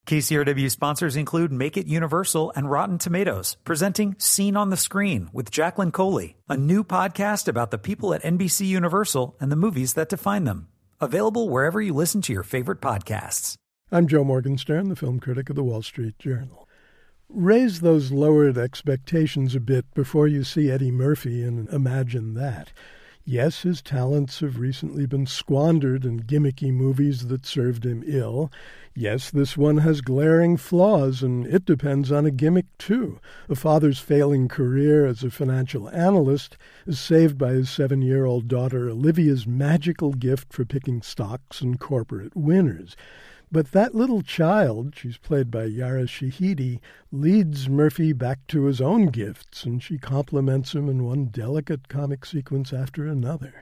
KCRW sponsors include Make It Universal and Rotten Tomatoes, presenting Scene on the Screen with Jacqueline Coley, a new podcast about the people at NBC Universal and the movies that define them. Available wherever you listen to your favorite podcasts. I'm Joe Morgenstern, the film critic of the Wall Street Journal. Raise those lowered expectations a bit before you see Eddie Murphy and imagine that. Yes, his talents have recently been squandered in gimmicky movies that served him ill. Yes, this one has glaring flaws, and it depends on a gimmick, too. A father's failing career as a financial analyst is saved by his 7-year-old daughter Olivia's magical gift for picking stocks and corporate winners. But that little child, she's played by Yara Shahidi, leads Murphy back to his own gifts, and she compliments him in one delicate comic sequence after another.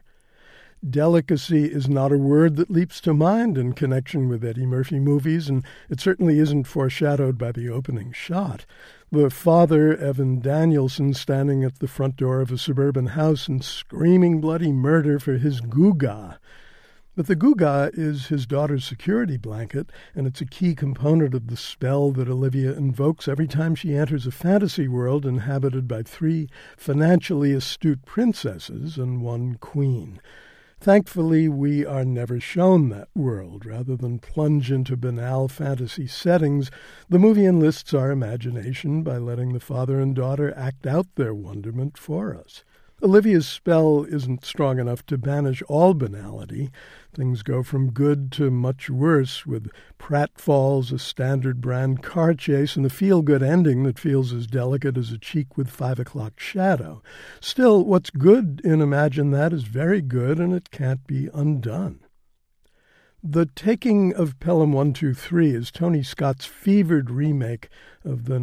Delicacy is not a word that leaps to mind in connection with Eddie Murphy movies, and it certainly isn't foreshadowed by the opening shot. The father, Evan Danielson, standing at the front door of a suburban house and screaming bloody murder for his Guga. But the Guga is his daughter's security blanket, and it's a key component of the spell that Olivia invokes every time she enters a fantasy world inhabited by 3 financially astute princesses and 1 queen. Thankfully, we are never shown that world. Rather than plunge into banal fantasy settings, the movie enlists our imagination by letting the father and daughter act out their wonderment for us. Olivia's spell isn't strong enough to banish all banality. Things go from good to much worse, with pratfalls, a standard brand car chase, and a feel-good ending that feels as delicate as a cheek with 5 o'clock shadow. Still, what's good in Imagine That is very good, and it can't be undone. The Taking of Pelham 123 is Tony Scott's fevered remake of the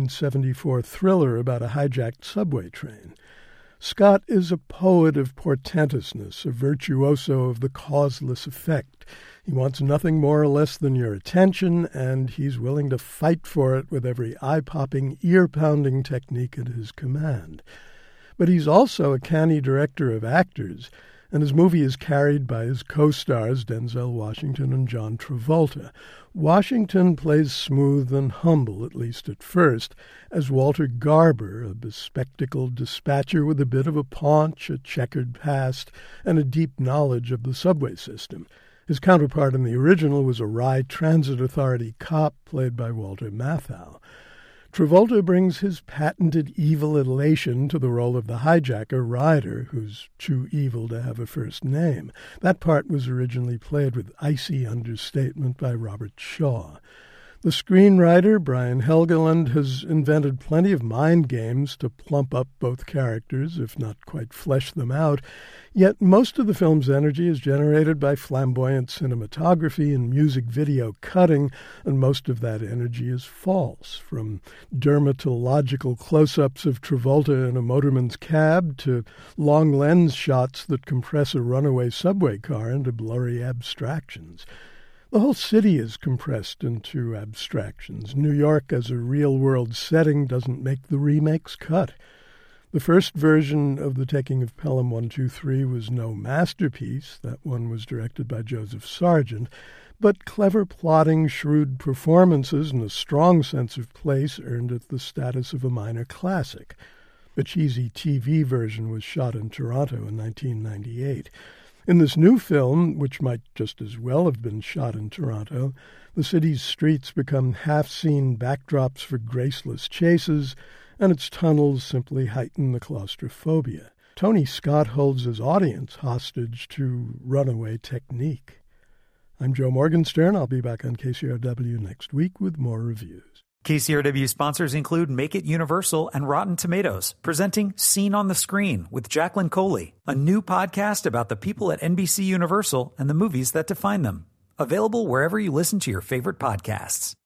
1974 thriller about a hijacked subway train. Scott is a poet of portentousness, a virtuoso of the causeless effect. He wants nothing more or less than your attention, and he's willing to fight for it with every eye-popping, ear-pounding technique at his command. But he's also a canny director of actors, and his movie is carried by his co-stars Denzel Washington and John Travolta. Washington plays smooth and humble, at least at first, as Walter Garber, a bespectacled dispatcher with a bit of a paunch, a checkered past, and a deep knowledge of the subway system. His counterpart in the original was a wry transit authority cop played by Walter Matthau. Travolta brings his patented evil elation to the role of the hijacker, Ryder, who's too evil to have a first name. That part was originally played with icy understatement by Robert Shaw. The screenwriter, Brian Helgeland, has invented plenty of mind games to plump up both characters, if not quite flesh them out, yet most of the film's energy is generated by flamboyant cinematography and music video cutting, and most of that energy is false, from dermatological close-ups of Travolta in a motorman's cab to long lens shots that compress a runaway subway car into blurry abstractions. The whole city is compressed into abstractions. New York as a real-world setting doesn't make the remake's cut. The first version of The Taking of Pelham 123 was no masterpiece. That one was directed by Joseph Sargent. But clever plotting, shrewd performances, and a strong sense of place earned it the status of a minor classic. A cheesy TV version was shot in Toronto in 1998. In this new film, which might just as well have been shot in Toronto, the city's streets become half-seen backdrops for graceless chases, and its tunnels simply heighten the claustrophobia. Tony Scott holds his audience hostage to runaway technique. I'm Joe Morgenstern. I'll be back on KCRW next week with more reviews. KCRW sponsors include Make It Universal and Rotten Tomatoes, presenting Scene on the Screen with Jacqueline Coley, a new podcast about the people at NBC Universal and the movies that define them. Available wherever you listen to your favorite podcasts.